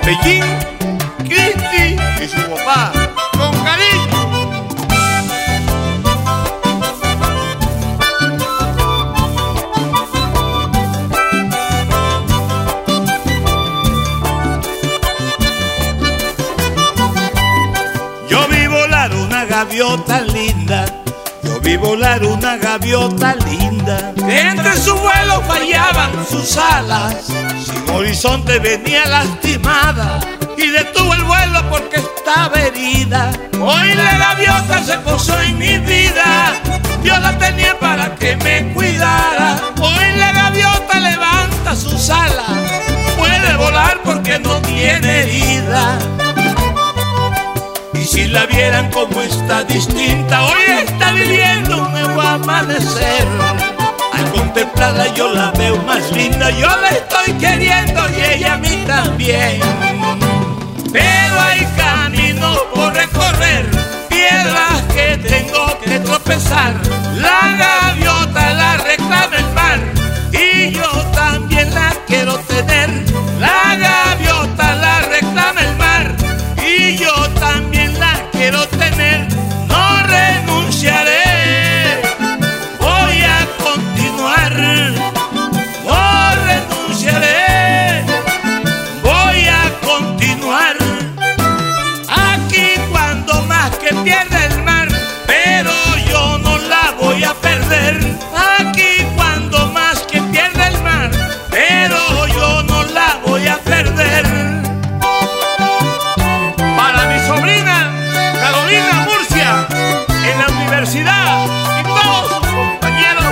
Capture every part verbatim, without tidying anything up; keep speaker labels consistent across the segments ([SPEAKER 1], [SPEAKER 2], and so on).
[SPEAKER 1] Pellín, Cristi y su papá, con cariño. Yo vi volar una gaviota linda, yo vi volar una gaviota linda, que entre su vuelo fallaban sus alas, sin horizonte venía lastimada, y detuvo el vuelo porque estaba herida. Hoy la gaviota se posó en mi vida, yo la tenía para que me cuidara. Hoy la gaviota levanta sus alas, puede volar porque no tiene herida. Y si la vieran como está distinta, hoy está viviendo un nuevo amanecer. Al contemplarla yo la veo más linda, yo la estoy queriendo y ella a mí también. Pero hay caminos por recorrer, piedras que tengo que tropezar. La gaviota la reclama el mar y yo también la quiero tener. La gaviota la reclama el mar y yo también la quiero tener. No renunciaré, voy a continuar. No renunciaré, voy a continuar. Aquí cuando más que pierda el mar, pero yo no la voy a perder. Aquí cuando más que pierda el mar, pero yo no la voy a perder. Para mi sobrina Carolina Murcia, en la universidad, y todos sus compañeros.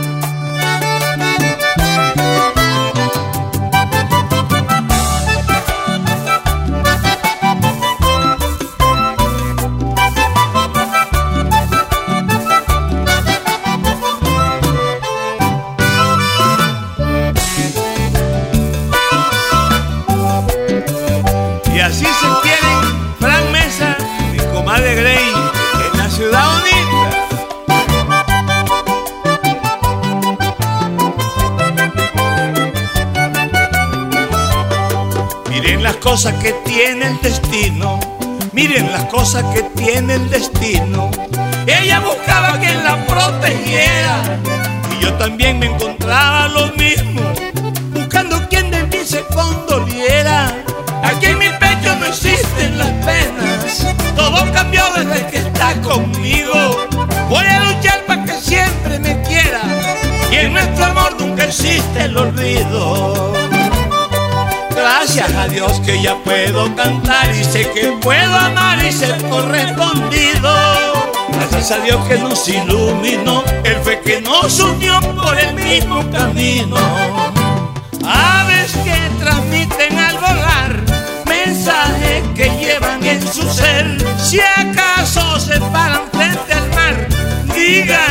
[SPEAKER 1] Y así se quieren Fran Mesa y comadre Grey en la ciudad bonita. Miren las cosas que tiene el destino, miren las cosas que tiene el destino. Ella buscaba quien la protegiera y yo también me encontraba lo mismo, buscando quien de mí se condoliera. Aquí en mi pecho no existen las penas, todo cambió desde que está conmigo. Voy a luchar para que siempre me quiera y en nuestro amor nunca existe el olvido. Gracias a Dios que ya puedo cantar y sé que puedo amar y ser correspondido. Gracias a Dios que nos iluminó, Él fue que nos unió por el mismo camino. Aves que transmiten al volar mensajes que llevan en su ser. Si acaso se paran frente al mar, digan